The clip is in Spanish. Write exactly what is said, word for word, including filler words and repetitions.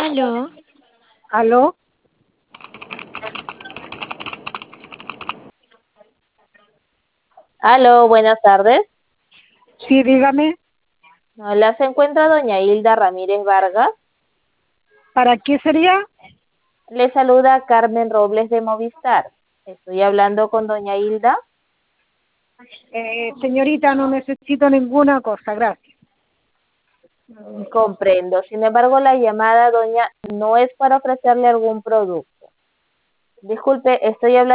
Aló, ¿Aló? Aló, buenas tardes. Sí, dígame. Hola, ¿se encuentra doña Hilda Ramírez Vargas? ¿Para qué sería? Le saluda Carmen Robles de Movistar. Estoy hablando con doña Hilda. Eh, señorita, no necesito ninguna cosa, gracias. Mm, Comprendo. Sin embargo, la llamada, doña, no es para ofrecerle algún producto. Disculpe, estoy hablando